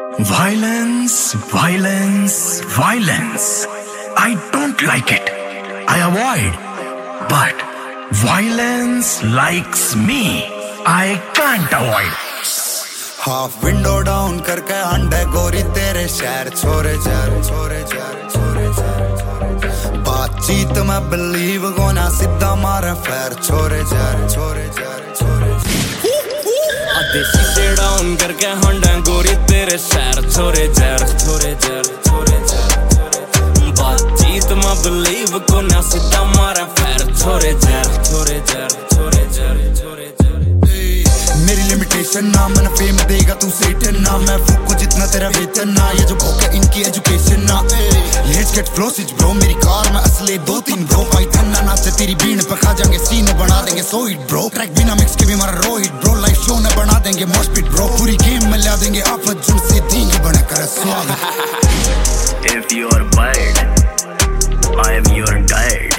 Violence, violence, violence. I don't like it. I avoid. But violence likes me. I can't avoid. Half window down करके अंडे गोरी तेरे शहर छोरे जर छोरे जर छोरे जर बातचीत में बिलीव गोना सीधा मारे फैर छोरे जर छोरे जर छोरे आधे शीशे डाउन करके अंडे गोरी तेरे शहर छोरे जर छोरे जर छोरे जर बातचीत में बिलीव गोना सीधा मारे फैर छोरे जर छोरे जर छोरे जर छोरे जर मेरी लिमिटेशन ना मन फेम देगा तू सेटन ना मैं फूको जितना तेरा वेतन ना ये जो भोग है इनकी एजुकेशन ना let's get flow switch bro मेरी कार में असले 2-3 ब्रो पाइथन ना नाचे तेरी बीन पे खा जाएंगे सीन बना देंगे सो हिट ब्रो ट्रैक बिना मिक्स के भी मारा रो हिट ब्रो लाइव शो ने बना देंगे मोस्ट पिट ब्रो पूरी गेम में ला देंगे आफत जुन से तीन बना कर स्वागत If you are bird, I am your guide.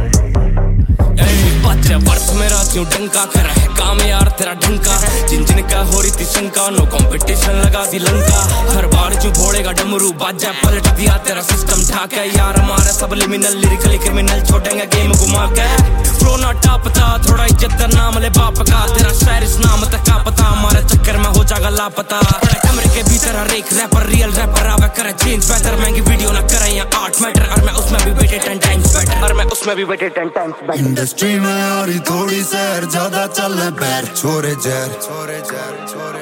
वर्ष मेरा क्यों डंका कर है काम यार तेरा ढंका जिन जिन का हो रही थी शंका नो कंपटीशन लगा दी लंका हर बार क्यों फोड़ेगा डमरू बाजा पलट दिया तेरा सिस्टम ठाक है यार हमारा सब लिमिनल लिरिकली क्रिमिनल छोड़ेंगे गेम घुमा के फ्लो ना टापता थोड़ा इज्जत नाम ले बाप का तेरा शायर इस नाम तक का पता हमारे चक्कर में हो जाएगा लापता कमरे के भीतर हर एक रैपर रियल रैपर आवे करे चेंज बेहतर महंगी वीडियो ना करे या आर्ट मैटर और मैं उसमें भी बैठे 10 टाइम्स बेटर और मैं उसमें भी बैठे 10 टाइम्स बेटर इंडस्ट्री में और थोड़ी सैर ज्यादा चल पैर छोरे जर छोरे जर छोरे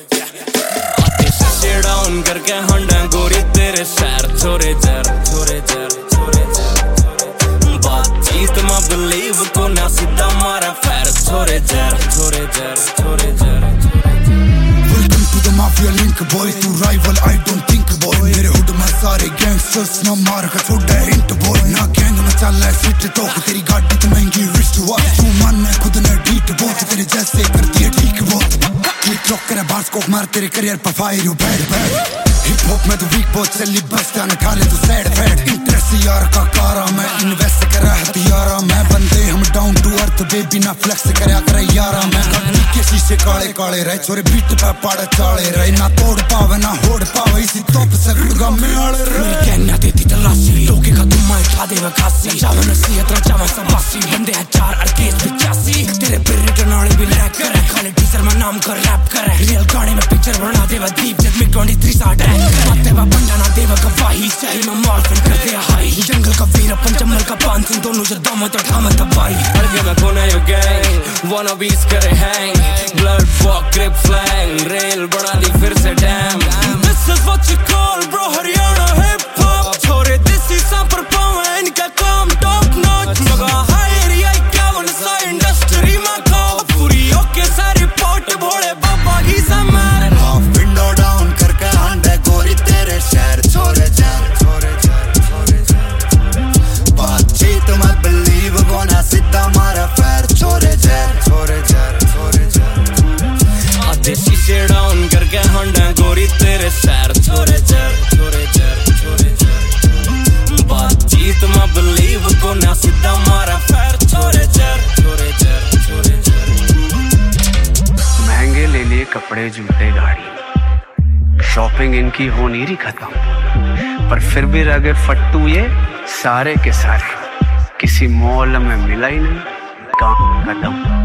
जर शीशे डाउन करके हंडा गोरी तेरे शहर छोरे जर छोरे जर छोरे जर बातचीत में बिलीव को ना सीधा मारा फैर छोरे जर छोरे जर छोरे जर welcome to the mafia link boy तू rival I don't think boy मेरे हुड में सारे गैंगस्टर्स ना मार का छोड़ा हिंट बॉय ना गैंग में चल है सिट तो तेरी गाड़ी तो महंगी रिस्ट वॉच तू मन है खुद ने डीट बहुत तेरे जैसे करती है ठीक बहुत क्लिक क्लॉक करे बार्स को मार तेरे करियर पर fire you bad bad hip hop में तो वीक बहुत चली बस जाने खा ले तू सैड फैड इंटरेस्ट यार का कारा मैं इन्वेस्ट कर रहा हथियारा मैं बंदे हम डाउन टू अर्थ बेबी ना फ्लेक्स करया करे यारा मैं गाड़ी के शीशे काले काले रहे छोरे बीट पे पाड़े चाले रहे ना तोड़ पावे ना होड़ पावे इसी तोप से रुगा में आले रहे मेरी गैंग ना देती तलाशी लोगे का तुम मैं खा देवा खासी चावा नसीहत रचावा सबासी बंदे हैं 4 और केस 85 तेरे पे रिटर्न वाले भी लैक करे खाली टीजर में नाम कर रैप करे रियल गाने में पिक्चर बना देवा दीप जब में 23 साठ है माते बा बंदा ना देवा गवाही सही में मॉर्फिन कर दे हाई जंगल का वीर पंचमल का पान सिंह दोनों जो दम तो ठाम तबाही अलगे में कोने यो गैंग wanna bees करे hang blood walk grip flang rail बना दी फिर से damn this is what you call bro Haryana hip hop छोरे देसी सांपर पावे इनका काम top notch मगा हाई एरिया क्या वन सा इंडस्ट्री में खाओ पूरी ओके सारी पोट भोले बाबा ही समार हाफ विंडो डाउन करके अंडे गोरी तेरे शहर छोरे जर छोरे जर छोरे जर बातचीत में बिलीव गोना सीधा मारा फैर छोरे जर छोरे जर छोरे जर आधे शीशे डाउन करके हंडा गोरी तेरे शहर छोरे जर छोरे जर छोरे जर बातचीत में बिलीव गोना सीधा मारा फैर छोरे जर छोरे जर छोरे जर महंगे ले लिए कपड़े जूते गाड़ी शॉपिंग इनकी हो नहीं रही खत्म पर फिर भी रह गए फट्टू ये सारे के सारे किसी मॉल में मिला ही नहीं काम का दम।